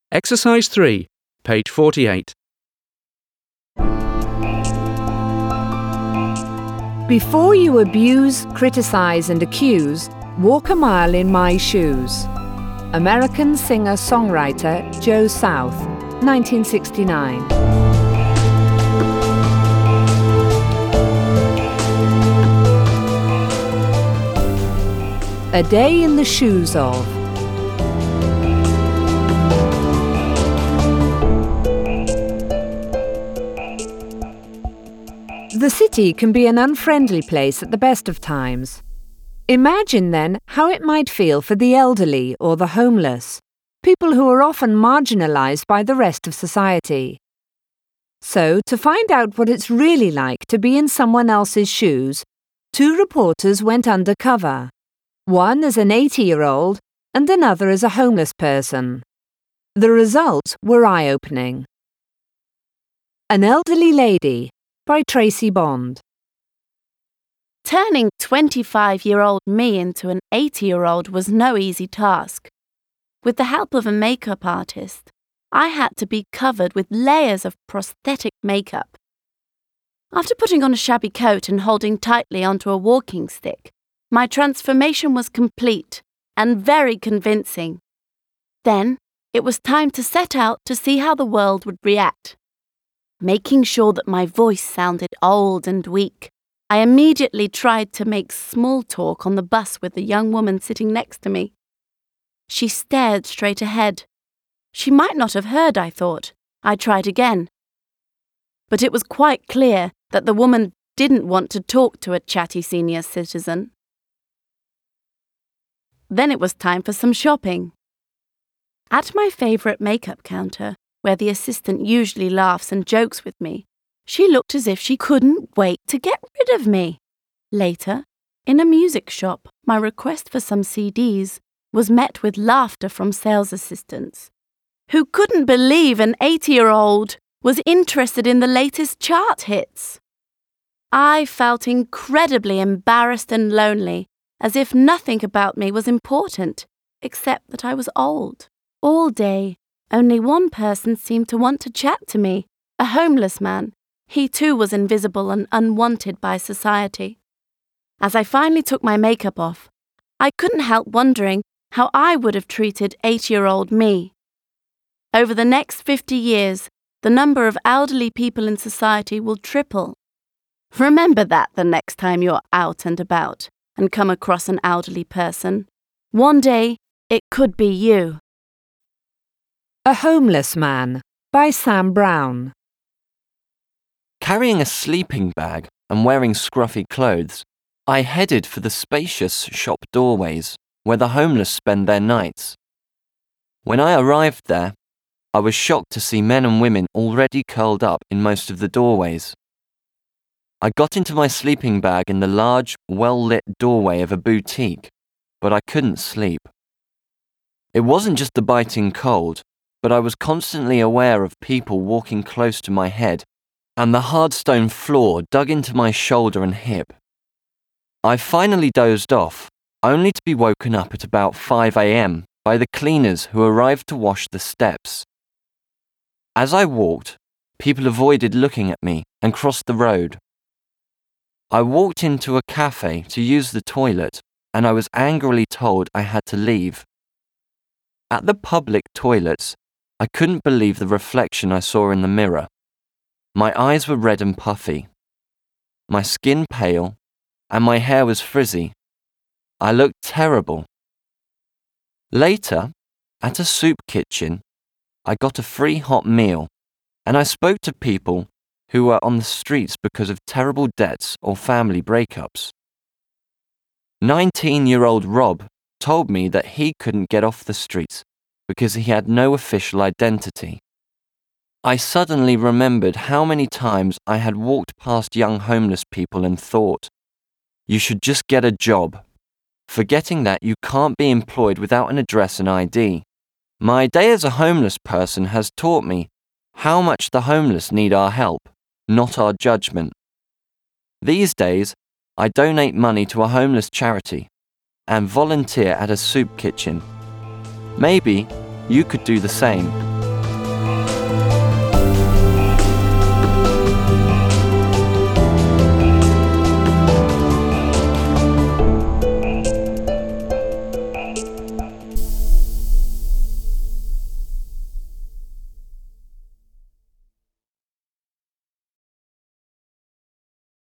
Exercise 3, page 48. Before you abuse, criticize and accuse, walk a mile in my shoes. American singer-songwriter Joe South, 1969. A day in the shoes of. The city can be an unfriendly place at the best of times. Imagine then how it might feel for the elderly or the homeless, people who are often marginalized by the rest of society. So, to find out what it's really like to be in someone else's shoes, 2 reporters went undercover. One as an 80-year-old and another as a homeless person. The results were eye-opening. An Elderly Lady by Tracy Bond. Turning 25-year-old me into an 80-year-old was no easy task. With the help of a makeup artist, I had to be covered with layers of prosthetic makeup. After putting on a shabby coat and holding tightly onto a walking stick, my transformation was complete and very convincing. Then, it was time to set out to see how the world would react. Making sure that my voice sounded old and weak, I immediately tried to make small talk on the bus with the young woman sitting next to me. She stared straight ahead. She might not have heard, I thought. I tried again. But it was quite clear that the woman didn't want to talk to a chatty senior citizen. Then it was time for some shopping. At my favourite makeup counter, where the assistant usually laughs and jokes with me, she looked as if she couldn't wait to get rid of me. Later, in a music shop, my request for some CDs was met with laughter from sales assistants, who couldn't believe an 80-year-old was interested in the latest chart hits. I felt incredibly embarrassed and lonely, as if nothing about me was important, except that I was old. All day, only one person seemed to want to chat to me, a homeless man. He too was invisible and unwanted by society. As I finally took my makeup off, I couldn't help wondering how I would have treated 80-year-old me. Over the next 50 years, the number of elderly people in society will triple. Remember that the next time you're out and about and come across an elderly person. One day, it could be you. A Homeless Man by Sam Brown. Carrying a sleeping bag and wearing scruffy clothes, I headed for the spacious shop doorways where the homeless spend their nights. When I arrived there, I was shocked to see men and women already curled up in most of the doorways. I got into my sleeping bag in the large, well-lit doorway of a boutique, but I couldn't sleep. It wasn't just the biting cold, but I was constantly aware of people walking close to my head, and the hard stone floor dug into my shoulder and hip. I finally dozed off, only to be woken up at about 5 a.m. by the cleaners who arrived to wash the steps. As I walked, people avoided looking at me and crossed the road. I walked into a cafe to use the toilet, and I was angrily told I had to leave. At the public toilets, I couldn't believe the reflection I saw in the mirror. My eyes were red and puffy, my skin pale, and my hair was frizzy. I looked terrible. Later, at a soup kitchen, I got a free hot meal, and I spoke to people who were on the streets because of terrible debts or family breakups. 19-year-old Rob told me that he couldn't get off the streets because he had no official identity. I suddenly remembered how many times I had walked past young homeless people and thought, you should just get a job, forgetting that you can't be employed without an address and ID. My day as a homeless person has taught me how much the homeless need our help, not our judgment. These days, I donate money to a homeless charity and volunteer at a soup kitchen. Maybe you could do the same.